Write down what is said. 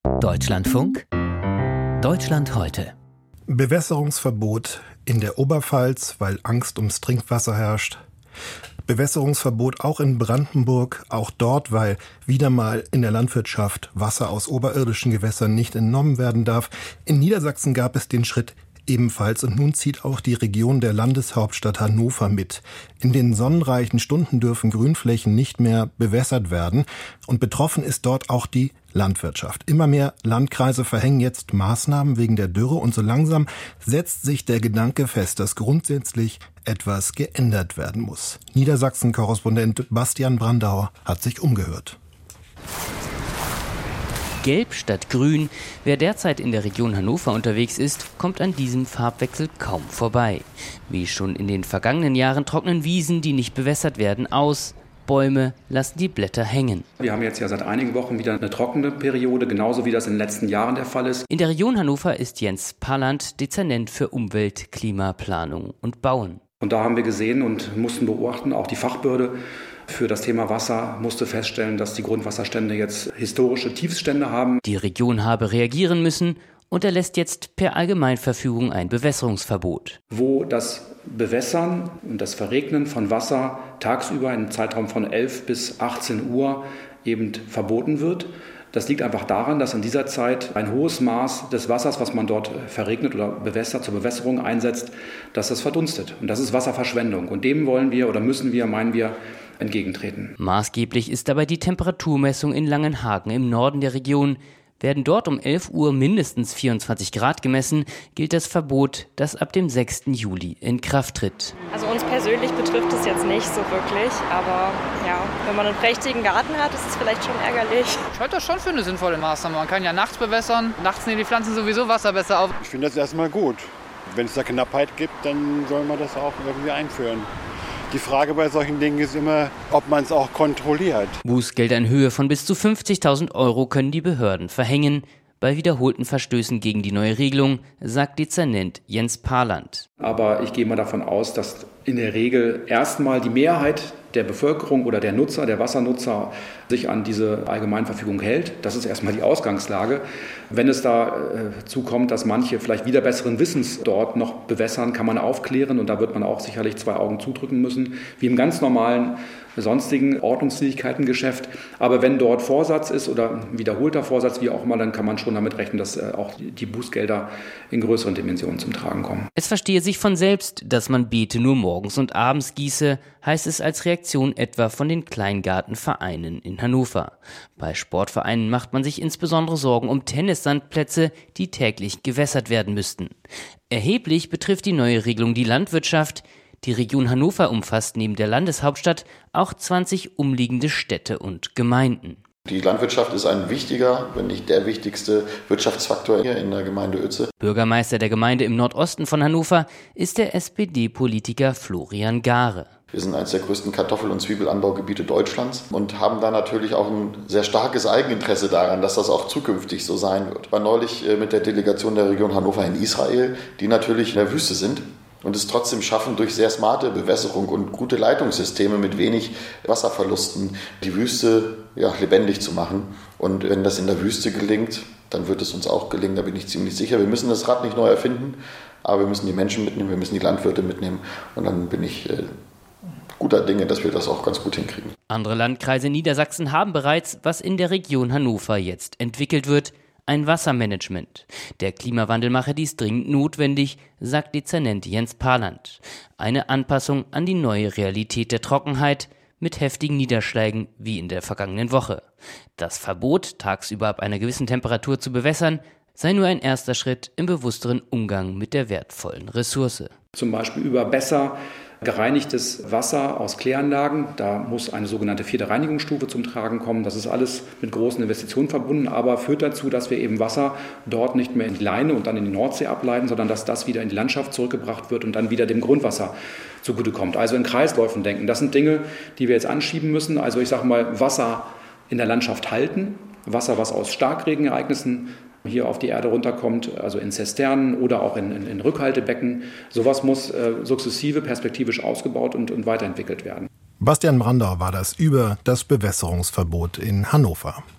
Deutschlandfunk, Deutschland heute. Bewässerungsverbot in der Oberpfalz, weil Angst ums Trinkwasser herrscht. Bewässerungsverbot auch in Brandenburg, auch dort, weil wieder mal in der Landwirtschaft Wasser aus oberirdischen Gewässern nicht entnommen werden darf. In Niedersachsen gab es den Schritt ebenfalls und nun zieht auch die Region der Landeshauptstadt Hannover mit. In den sonnenreichen Stunden dürfen Grünflächen nicht mehr bewässert werden und betroffen ist dort auch die Landwirtschaft. Immer mehr Landkreise verhängen jetzt Maßnahmen wegen der Dürre und so langsam setzt sich der Gedanke fest, dass grundsätzlich etwas geändert werden muss. Niedersachsen-Korrespondent Bastian Brandauer hat sich umgehört. Gelb statt grün. Wer derzeit in der Region Hannover unterwegs ist, kommt an diesem Farbwechsel kaum vorbei. Wie schon in den vergangenen Jahren trocknen Wiesen, die nicht bewässert werden, aus. Bäume lassen die Blätter hängen. Wir haben jetzt ja seit einigen Wochen wieder eine trockene Periode, genauso wie das in den letzten Jahren der Fall ist. In der Region Hannover ist Jens Parland Dezernent für Umwelt, Klimaplanung und Bauen. Und da haben wir gesehen und mussten beobachten, auch die Fachbehörde für das Thema Wasser musste feststellen, dass die Grundwasserstände jetzt historische Tiefstände haben. Die Region habe reagieren müssen und erlässt jetzt per Allgemeinverfügung ein Bewässerungsverbot. Wo das Bewässern und das Verregnen von Wasser tagsüber im Zeitraum von 11 bis 18 Uhr eben verboten wird. Das liegt einfach daran, dass in dieser Zeit ein hohes Maß des Wassers, was man dort verregnet oder bewässert, zur Bewässerung einsetzt, dass das verdunstet. Und das ist Wasserverschwendung. Und dem wollen wir oder müssen wir, meinen wir, entgegentreten. Maßgeblich ist dabei die Temperaturmessung in Langenhagen im Norden der Region. Werden dort um 11 Uhr mindestens 24 Grad gemessen, gilt das Verbot, das ab dem 6. Juli in Kraft tritt. Also uns persönlich betrifft es jetzt nicht so wirklich, aber ja, wenn man einen prächtigen Garten hat, ist es vielleicht schon ärgerlich. Ich halte das schon für eine sinnvolle Maßnahme. Man kann ja nachts bewässern, nachts nehmen die Pflanzen sowieso Wasser besser auf. Ich finde das erstmal gut. Wenn es da Knappheit gibt, dann soll man das auch irgendwie einführen. Die Frage bei solchen Dingen ist immer, ob man es auch kontrolliert. Bußgelder in Höhe von bis zu 50.000 € können die Behörden verhängen. Bei wiederholten Verstößen gegen die neue Regelung, sagt Dezernent Jens Parland. Aber ich gehe mal davon aus, dass in der Regel erstmal die Mehrheit der Bevölkerung oder der Nutzer, der Wassernutzer, sich an diese Allgemeinverfügung hält. Das ist erstmal die Ausgangslage. Wenn es dazu kommt, dass manche vielleicht wieder besseren Wissens dort noch bewässern, kann man aufklären und da wird man auch sicherlich 2 Augen zudrücken müssen, wie im ganz normalen sonstigen Ordnungsfähigkeitengeschäft. Aber wenn dort Vorsatz ist oder ein wiederholter Vorsatz, wie auch immer, dann kann man schon damit rechnen, dass auch die Bußgelder in größeren Dimensionen zum Tragen kommen. Es verstehe sich von selbst, dass man Beete nur morgens und abends gieße, heißt es als Reaktion etwa von den Kleingartenvereinen in Hannover. Bei Sportvereinen macht man sich insbesondere Sorgen um Tennissandplätze, die täglich gewässert werden müssten. Erheblich betrifft die neue Regelung die Landwirtschaft. Die Region Hannover umfasst neben der Landeshauptstadt auch 20 umliegende Städte und Gemeinden. Die Landwirtschaft ist ein wichtiger, wenn nicht der wichtigste Wirtschaftsfaktor hier in der Gemeinde Uetze. Bürgermeister der Gemeinde im Nordosten von Hannover ist der SPD-Politiker Florian Gare. Wir sind eines der größten Kartoffel- und Zwiebelanbaugebiete Deutschlands und haben da natürlich auch ein sehr starkes Eigeninteresse daran, dass das auch zukünftig so sein wird. Ich war neulich mit der Delegation der Region Hannover in Israel, die natürlich in der Wüste sind und es trotzdem schaffen, durch sehr smarte Bewässerung und gute Leitungssysteme mit wenig Wasserverlusten die Wüste lebendig zu machen. Und wenn das in der Wüste gelingt, dann wird es uns auch gelingen, da bin ich ziemlich sicher. Wir müssen das Rad nicht neu erfinden, aber wir müssen die Menschen mitnehmen, wir müssen die Landwirte mitnehmen und dann bin ich guter Dinge, dass wir das auch ganz gut hinkriegen. Andere Landkreise in Niedersachsen haben bereits, was in der Region Hannover jetzt entwickelt wird, ein Wassermanagement. Der Klimawandel mache dies dringend notwendig, sagt Dezernent Jens Parland. Eine Anpassung an die neue Realität der Trockenheit mit heftigen Niederschlägen wie in der vergangenen Woche. Das Verbot, tagsüber ab einer gewissen Temperatur zu bewässern, sei nur ein erster Schritt im bewussteren Umgang mit der wertvollen Ressource. Zum Beispiel über besser gereinigtes Wasser aus Kläranlagen. Da muss eine sogenannte 4. Reinigungsstufe zum Tragen kommen. Das ist alles mit großen Investitionen verbunden, aber führt dazu, dass wir eben Wasser dort nicht mehr in die Leine und dann in die Nordsee ableiten, sondern dass das wieder in die Landschaft zurückgebracht wird und dann wieder dem Grundwasser zugutekommt. Also in Kreisläufen denken. Das sind Dinge, die wir jetzt anschieben müssen. Also ich sage mal, Wasser in der Landschaft halten, Wasser, was aus Starkregenereignissen hier auf die Erde runterkommt, also in Zisternen oder auch in Rückhaltebecken. Sowas muss sukzessive, perspektivisch ausgebaut und weiterentwickelt werden. Bastian Brandauer war das über das Bewässerungsverbot in Hannover.